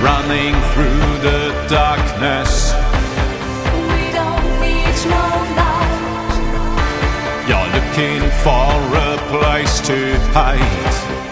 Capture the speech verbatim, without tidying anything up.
running through the darkness. We don't need no light. You're looking for a place to hide.